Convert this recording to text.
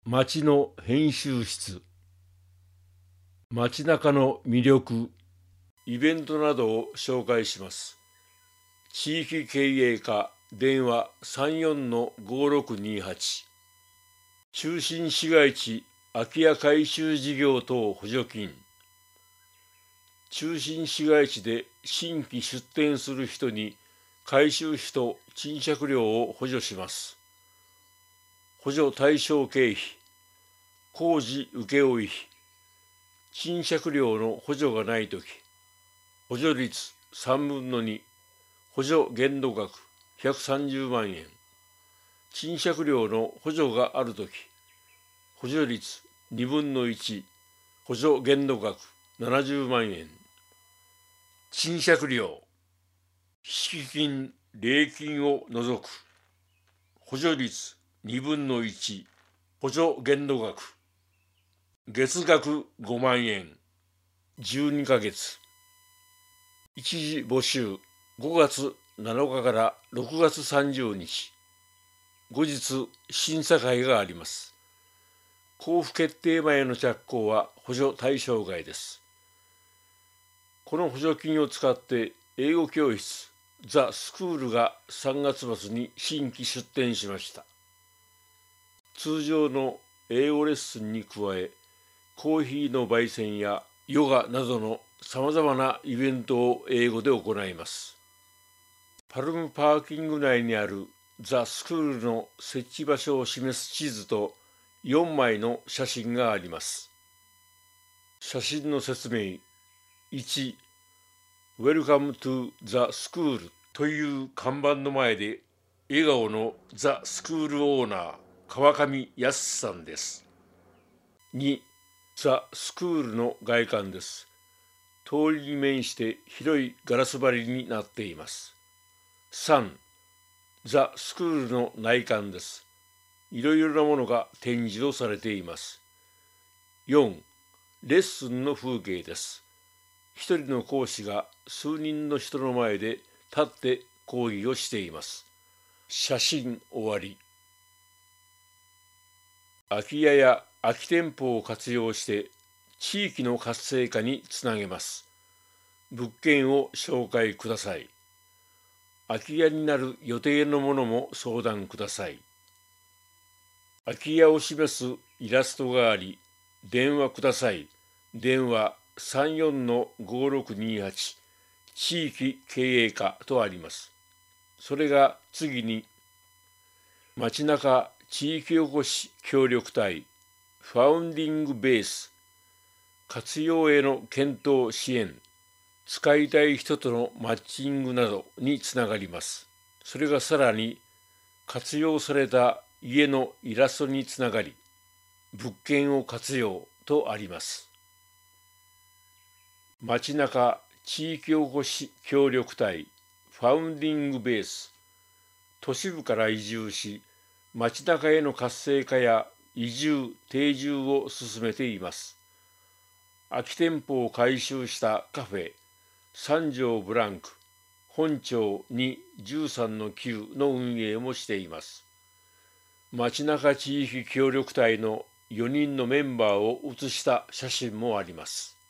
街の編集室。街中の魅力、イベントなどを紹介します。地域経営課電話34-5628。中心市街地空き家改修事業等補助金。中心市街地で新規出店する人に改修費と賃借料を補助します。補助対象経費、工事請負費、賃借料の補助がないとき、補助率3分の2、補助限度額130万円、賃借料の補助があるとき、補助率2分の1、補助限度額70万円、賃借料、敷金、礼金を除く、補助率2分の1、補助限度額、月額5万円、12ヶ月。一時募集5月7日から6月30日。後日審査会があります。交付決定前の着工は補助対象外です。この補助金を使って英語教室ザ・スクールが3月末に新規出店しました。通常の英語レッスンに加え、コーヒーの焙煎やヨガなどのさまざまなイベントを英語で行います。パルムパーキング内にあるザ・スクールの設置場所を示す地図と4枚の写真があります。写真の説明。1、Welcome to the School という看板の前で笑顔のザ・スクールオーナー川上康さんです。2、ザ・スクールの外観です。通りに面して広いガラス張りになっています。3、ザ・スクールの内観です。いろいろなものが展示をされています。4、レッスンの風景です。一人の講師が数人の人の前で立って講義をしています。写真終わり。空き家や空き店舗を活用して地域の活性化につなげます。物件を紹介ください。空き家になる予定のものも相談ください。空き家を示すイラストがあり、電話ください。電話34-5628、地域経営課とあります。それが次に、街中地域おこし協力隊、ファウンディングベース、活用への検討支援、使いたい人とのマッチングなどにつながります。それがさらに、活用された家のイラストにつながり、物件を活用とあります。街中地域おこし協力隊、ファウンディングベース、都市部から移住し、街中への活性化や移住・定住を進めています。空き店舗を改修したカフェ、三条ブランク、本町213-9の運営もしています。街中地域協力隊の4人のメンバーを写した写真もあります。